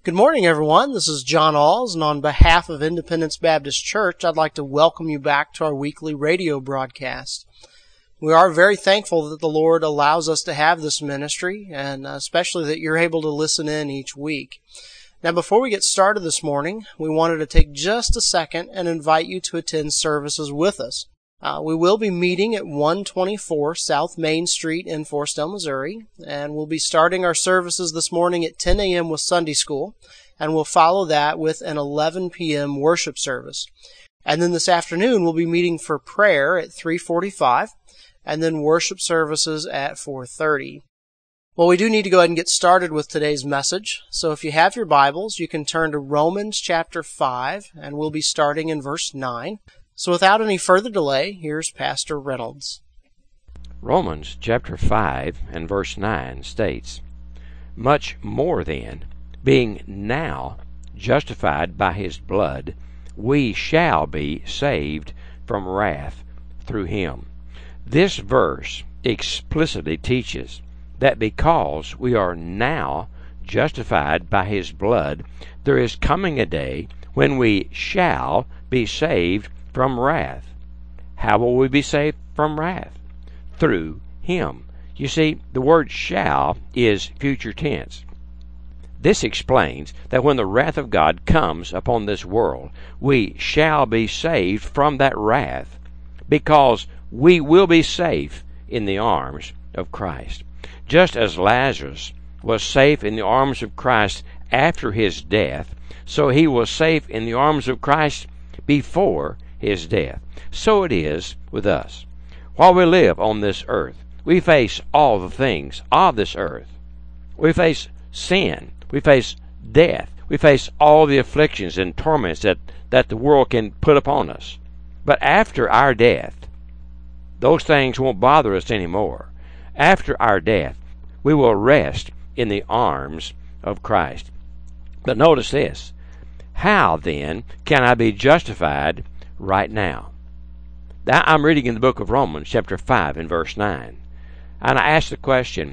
Good morning, everyone. This is John Alls, and on behalf of Independence Baptist Church, I'd like to welcome you back to our weekly radio broadcast. We are very thankful that the Lord allows us to have this ministry, and especially that you're able to listen in each week. Now, before we get started this morning, we wanted to take just a second and invite you to attend services with us. We will be meeting at 124 South Main Street in Forestdale, Missouri, and we'll be starting our services this morning at 10 a.m. with Sunday School, and we'll follow that with an 11 p.m. worship service. And then this afternoon, we'll be meeting for prayer at 3:45, and then worship services at 4:30. Well, we do need to go ahead and get started with today's message. So if you have your Bibles, you can turn to Romans chapter 5, and we'll be starting in verse 9. So without any further delay, here's Pastor Reynolds. Romans chapter 5 and verse 9 states, "Much more then, being now justified by his blood, we shall be saved from wrath through him." This verse explicitly teaches that because we are now justified by his blood, there is coming a day when we shall be saved from wrath. How will we be saved from wrath? Through him. You see, the word shall is future tense. This explains that when the wrath of God comes upon this world, we shall be saved from that wrath because we will be safe in the arms of Christ. Just as Lazarus was safe in the arms of Christ after his death, so he was safe in the arms of Christ before his death. So it is with us. While we live on this earth, we face all the things of this earth. We face sin. We face death. We face all the afflictions and torments that the world can put upon us. But after our death, those things won't bother us anymore. After our death, we will rest in the arms of Christ. But notice this. How, then, can I be justified right now? Now, I'm reading in the book of Romans, chapter 5, and verse 9. And I ask the question,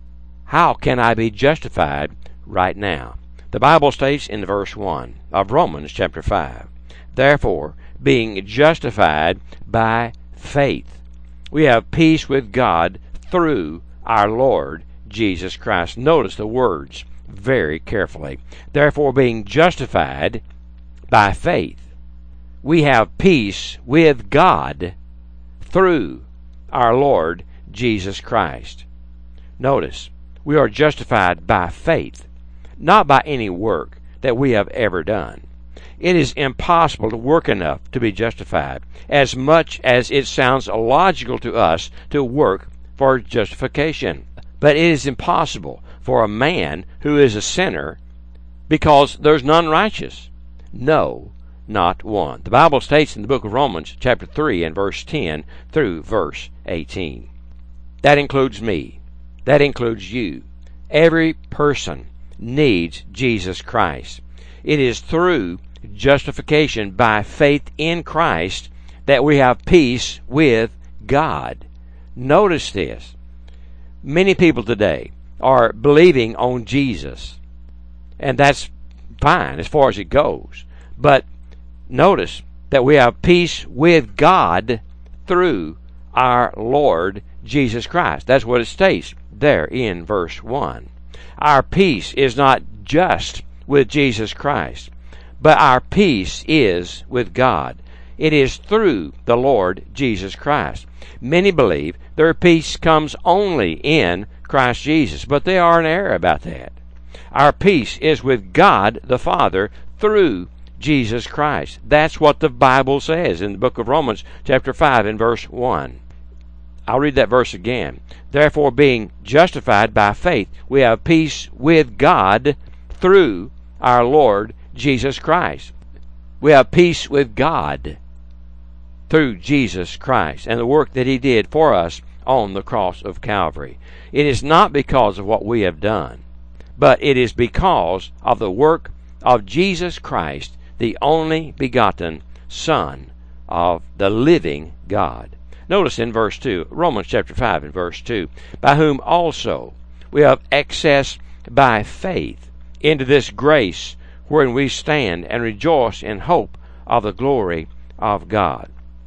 how can I be justified right now? The Bible states in verse 1 of Romans, chapter 5, "Therefore, being justified by faith, we have peace with God through our Lord Jesus Christ." Notice the words very carefully. Therefore, being justified by faith, we have peace with God through our Lord Jesus Christ. Notice, we are justified by faith, not by any work that we have ever done. It is impossible to work enough to be justified, as much as it sounds illogical to us to work for justification. But it is impossible for a man who is a sinner, because there's none righteous. No, not one. The Bible states in the book of Romans, chapter 3, and verse 10 through verse 18. That includes me. That includes you. Every person needs Jesus Christ. It is through justification by faith in Christ that we have peace with God. Notice this. Many people today are believing on Jesus, and that's fine as far as it goes. But notice that we have peace with God through our Lord Jesus Christ. That's what it states there in verse 1. Our peace is not just with Jesus Christ, but our peace is with God. It is through the Lord Jesus Christ. Many believe their peace comes only in Christ Jesus, but they are in error about that. Our peace is with God the Father through Jesus Christ. That's what the Bible says in the book of Romans, chapter 5, and verse 1. I'll read that verse again. Therefore, being justified by faith, we have peace with God through our Lord Jesus Christ. We have peace with God through Jesus Christ and the work that He did for us on the cross of Calvary. It is not because of what we have done, but it is because of the work of Jesus Christ, the only begotten Son of the living God. Notice in verse 2, Romans chapter 5 and verse 2, by whom also we have access by faith into this grace wherein we stand, and rejoice in hope of the glory of God.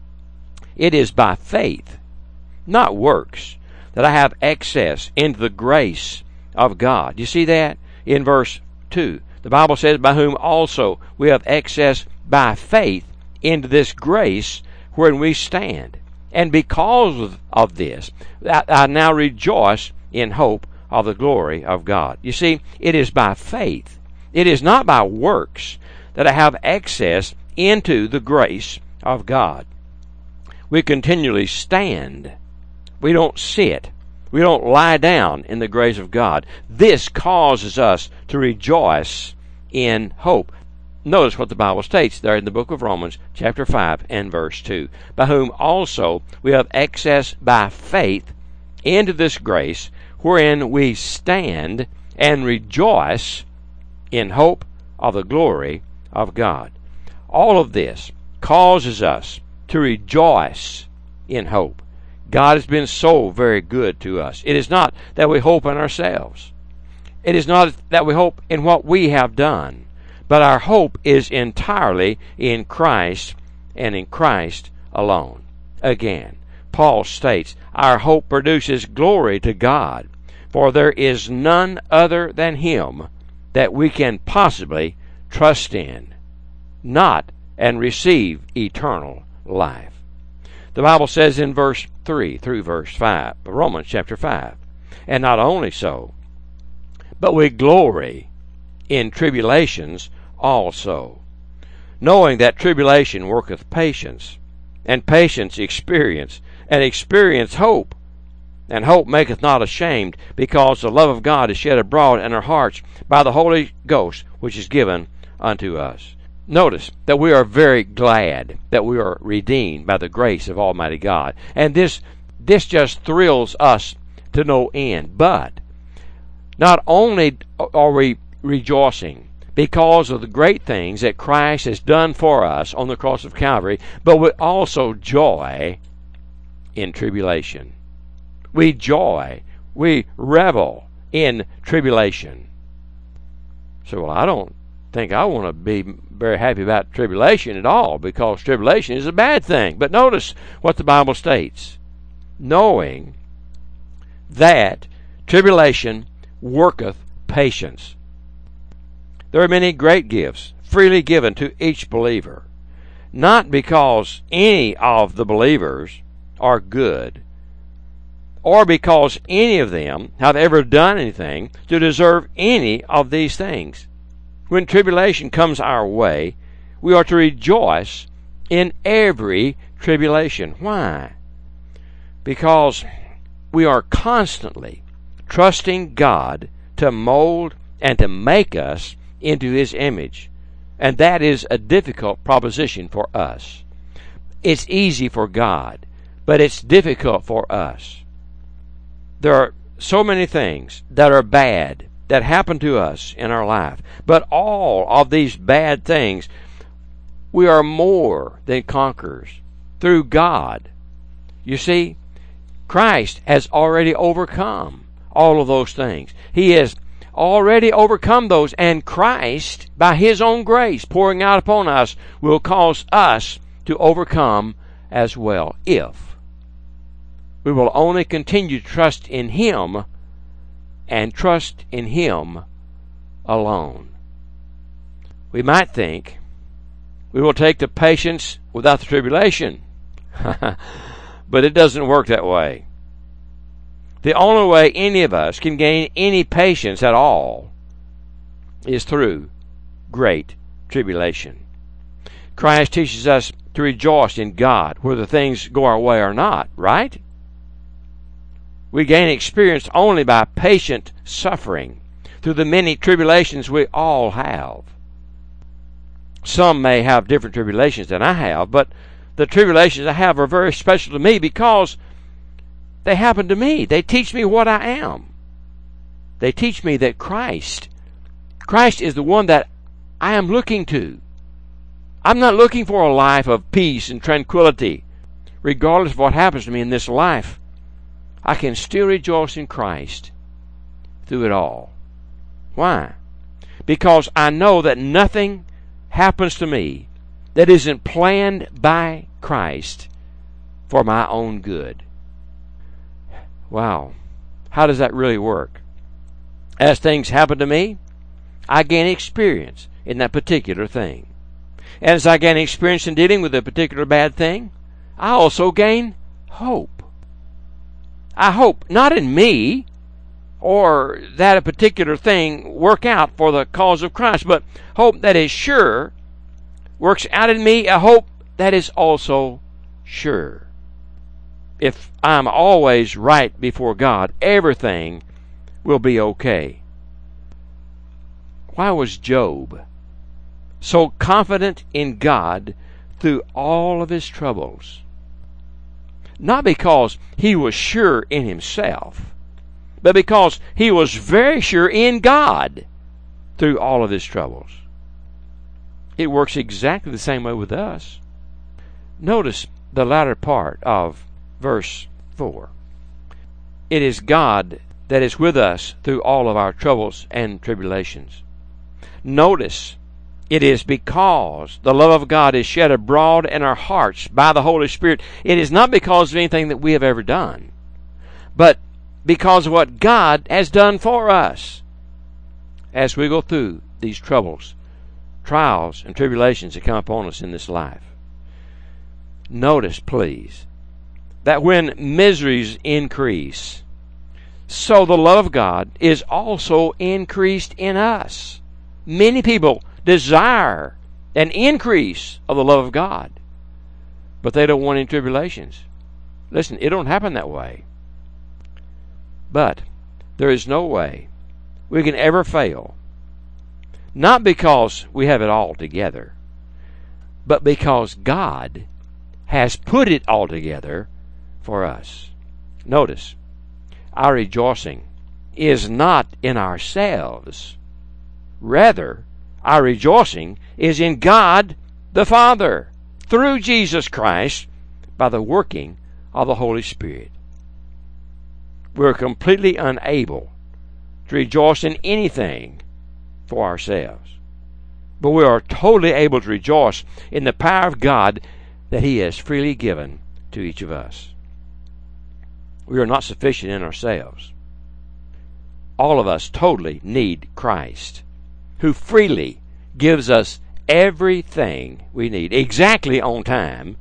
It is by faith, not works, that I have access into the grace of God. You see that in verse 2? The Bible says, by whom also we have access by faith into this grace wherein we stand. And because of this, I now rejoice in hope of the glory of God. You see, it is by faith. It is not by works that I have access into the grace of God. We continually stand. We don't sit. We don't lie down in the grace of God. This causes us to rejoice in hope. Notice what the Bible states there in the book of Romans, chapter 5 and verse 2. By whom also we have access by faith into this grace, wherein we stand and rejoice in hope of the glory of God. All of this causes us to rejoice in hope. God has been so very good to us. It is not that we hope in ourselves. It is not that we hope in what we have done. But our hope is entirely in Christ and in Christ alone. Again, Paul states, our hope produces glory to God, for there is none other than Him that we can possibly trust in, not and receive eternal life. The Bible says in verse 3 through verse 5, Romans chapter 5, and not only so, but we glory in tribulations also, knowing that tribulation worketh patience, and patience experience, and experience hope. And hope maketh not ashamed, because the love of God is shed abroad in our hearts by the Holy Ghost, which is given unto us. Notice that we are very glad that we are redeemed by the grace of Almighty God. And this just thrills us to no end. But not only are we rejoicing because of the great things that Christ has done for us on the cross of Calvary, but we also joy in tribulation. We joy, we revel in tribulation. So, well, I don't think I want to be very happy about tribulation at all, because tribulation is a bad thing. But notice what the Bible states. Knowing that tribulation worketh patience. There are many great gifts freely given to each believer, not because any of the believers are good, or because any of them have ever done anything to deserve any of these things. When tribulation comes our way, we are to rejoice in every tribulation. Why? Because we are constantly trusting God to mold and to make us into His image. And that is a difficult proposition for us. It's easy for God, but it's difficult for us. There are so many things that are bad that happen to us in our life. But all of these bad things, we are more than conquerors through God. You see, Christ has already overcome all of those things. He has already overcome those, and Christ, by His own grace pouring out upon us, will cause us to overcome as well, if we will only continue to trust in Him and trust in Him alone. We might think we will take the patience without the tribulation, but it doesn't work that way. The only way any of us can gain any patience at all is through great tribulation. Christ teaches us to rejoice in God, whether things go our way or not, right? We gain experience only by patient suffering through the many tribulations we all have. Some may have different tribulations than I have, but the tribulations I have are very special to me because they happen to me. They teach me what I am. They teach me that Christ is the one that I am looking to. I'm not looking for a life of peace and tranquility. Regardless of what happens to me in this life, I can still rejoice in Christ through it all. Why? because I know that nothing happens to me that isn't planned by Christ for my own good. Wow. How does that really work? As things happen to me, I gain experience in that particular thing. And as I gain experience in dealing with a particular bad thing, I also gain hope. I hope not in me or that a particular thing work out for the cause of Christ, but hope that is sure works out in me, a hope that is also sure. If I'm always right before God, everything will be okay. Why was Job so confident in God through all of his troubles? Not because he was sure in himself, but because he was very sure in God through all of his troubles. It works exactly the same way with us. Notice the latter part of verse 4. It is God that is with us through all of our troubles and tribulations. Notice, it is because the love of God is shed abroad in our hearts by the Holy Spirit. It is not because of anything that we have ever done, but because of what God has done for us as we go through these troubles, trials, and tribulations that come upon us in this life. Notice, please, that when miseries increase, so the love of God is also increased in us. Many people desire an increase of the love of God, but they don't want any tribulations. Listen, it don't happen that way. But there is no way we can ever fail, not because we have it all together, but because God has put it all together for us. Notice, our rejoicing is not in ourselves. Rather, our rejoicing is in God the Father, through Jesus Christ, by the working of the Holy Spirit. We're completely unable to rejoice in anything for ourselves, but we are totally able to rejoice in the power of God that He has freely given to each of us. We are not sufficient in ourselves. All of us totally need Christ, who freely gives us everything we need, exactly on time.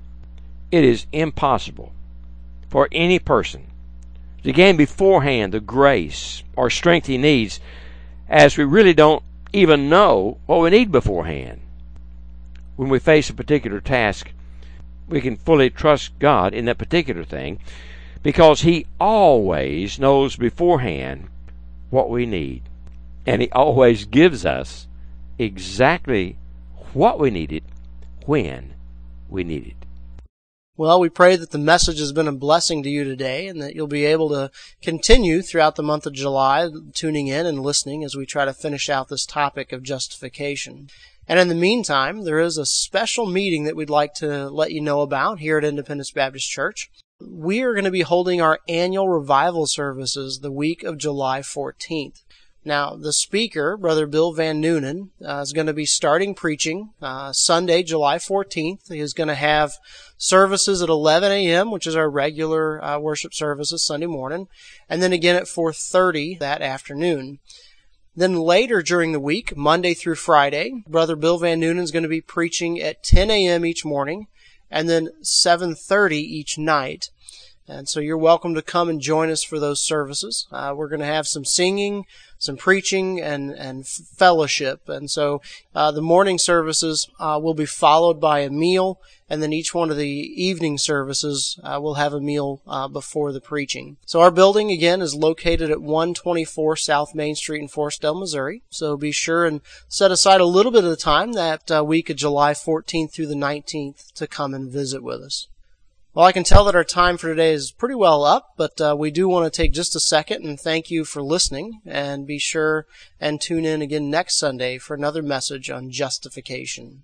It is impossible for any person to gain beforehand the grace or strength he needs, as we really don't even know what we need beforehand. When we face a particular task, we can fully trust God in that particular thing, because He always knows beforehand what we need. And He always gives us exactly what we needed when we need it. Well, we pray that the message has been a blessing to you today, and that you'll be able to continue throughout the month of July tuning in and listening as we try to finish out this topic of justification. And in the meantime, there is a special meeting that we'd like to let you know about here at Independence Baptist Church. We are going to be holding our annual revival services the week of July 14th. Now, the speaker, Brother Bill Van Noonen, is going to be starting preaching Sunday, July 14th. He is going to have services at 11 a.m., which is our regular worship services Sunday morning, and then again at 4:30 that afternoon. Then later during the week, Monday through Friday, Brother Bill Van Noonen is going to be preaching at 10 a.m. each morning, and then 7:30 each night. And so you're welcome to come and join us for those services. We're going to have some singing, some preaching, and fellowship. And so the morning services will be followed by a meal, and then each one of the evening services will have a meal before the preaching. So our building, again, is located at 124 South Main Street in Forestdale, Missouri. So be sure and set aside a little bit of the time that week of July 14th through the 19th to come and visit with us. Well, I can tell that our time for today is pretty well up, but we do want to take just a second and thank you for listening, and be sure and tune in again next Sunday for another message on justification.